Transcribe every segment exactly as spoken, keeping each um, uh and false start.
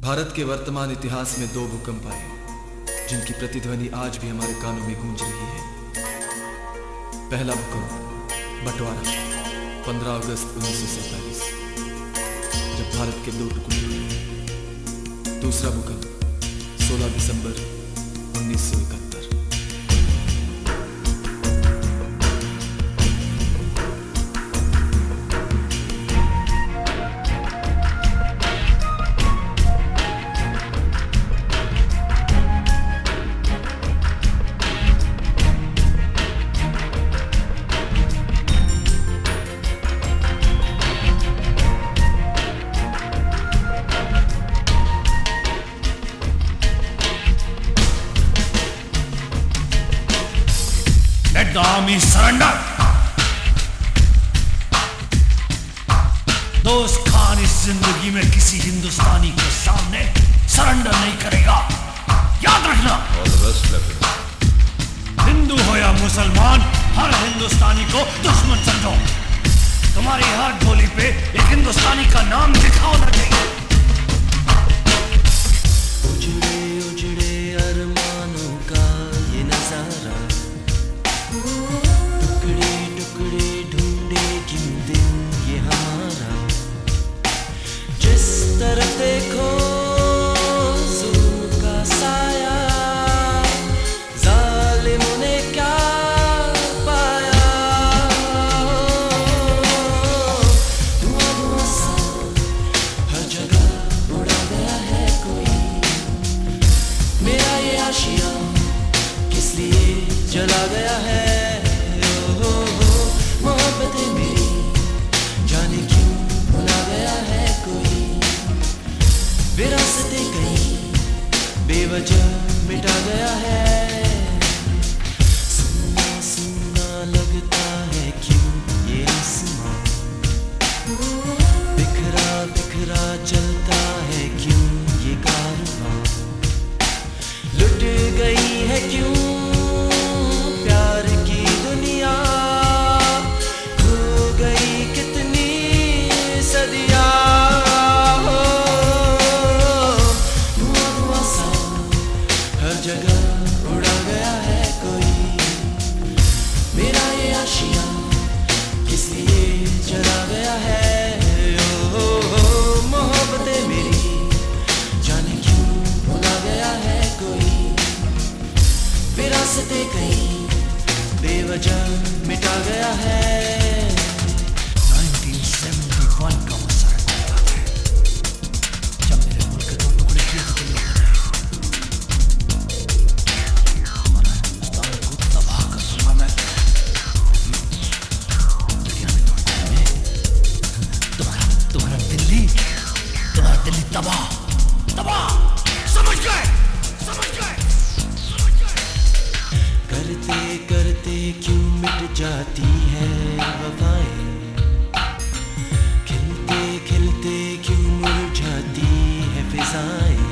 भारत के वर्तमान इतिहास में दो भूकंप आए जिनकी प्रतिध्वनि आज भी हमारे कानों में गूंज रही है। पहला भूकंप बंटवारा पंद्रह अगस्त उन्नीस सौ सैंतालीस, जब भारत के दो टुकड़े हुए। दूसरा भूकंप सोलह दिसंबर उन्नीस सौ इकहत्तर। Let the army surrender. दोस्त खान इस जिंदगी में किसी हिंदुस्तानी के सामने सरेंडर नहीं करेगा, याद रखना। All the best, Lieutenant. Hindu हो या मुसलमान, हर हिंदुस्तानी को दुश्मन समझो। तुम्हारी हर गोली पे एक हिंदुस्तानी का नाम लिखा होना चाहिए। उजड़े उजड़े अरमानों का ये नजारा, टुकड़े टुकड़े ढूंढे क्यों दिन ये हमारा। जिस तरफ देखो जुल्म का साया, जालिमों ने क्या पाया। धुआं धुआं सा हर जगह उड़ा गया है कोई, मेरा ये आशिया किस लिए जला गया है। मोहब्बतें मेरी जाने क्यों भुला गया है कोई, विरासतें कहीं बेवजह मिटा गया है। सुना सुना लगता है क्यों ये आसमां, बिखरा बिखरा चलता है क्यों ये कारवां। लुट गई है क्यों प्यार की दुनिया, खो गई कितनी सदियां। धुआं धुआं सा हर जगह उड़ा गया है कोई, मेरा ये आशिया किस लिए जला गया है। ओ, ओ, ओ मोहब्बतें मेरी जाने क्यों भुला गया है कोई, विरासतें कहीं बेवजह मिटा गया है। उन्नीस सौ इकहत्तर का वो सरंडर आता है, जब मेरे मुल्क के दो टुकड़े किए थे तुम लोगों ने। हमारा हिंदुस्तान को तबाह कर दूंगा मैं। दुनिया में तोड़ने में तुम्हारा तुम्हारा दिल्ली तुम्हारा दिल्ली तबाह तबाह। समझ गए समझ गए समझ गए। करते करते क्यों मिट जाती है वफाएं, खिलते खिलते क्यों मुरझाती है फिजाएं।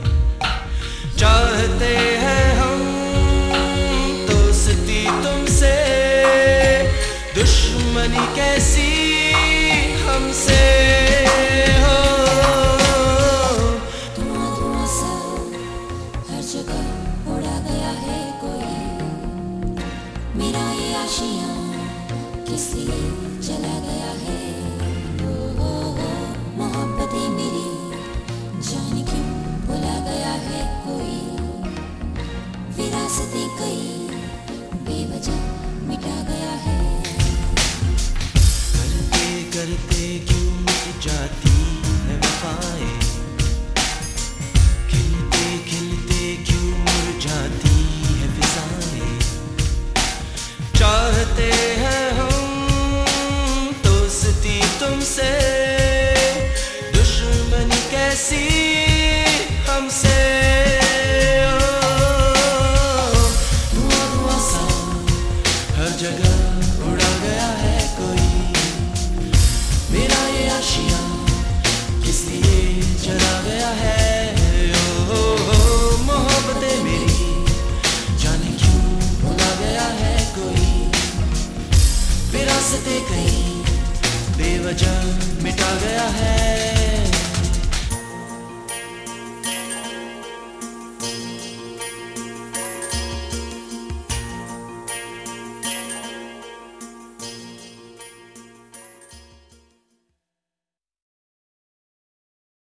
चाहते हैं हम दोस्ती तुमसे, दुश्मनी कैसी हमसे हो। धुआं धुआं सा हर जगह उड़ा गया है कोई, मेरा ये आशिया किस लिए जला गया है। ओ, ओ, ओ, मोहब्बतें मेरी जाने क्यों भुला गया है कोई, विरासतें कई बेवजह मिटा गया है। करते करते क्यों मिट जाती है वफाएं, खिलते खिलते क्यों मुरझाती है फिजाएं। चाहते हैं हम दोस्ती तुमसे, दुश्मनी कैसी हमसे। धुआं धुआं सा हर जगह उड़ा गया है कोई, मेरा ये आशिया किस लिए जला गया है। ओ, ओ, ओ मोहब्बतें मेरी जाने क्यों भुला गया है कोई, विरासतें कहीं बेवजह मिटा गया है।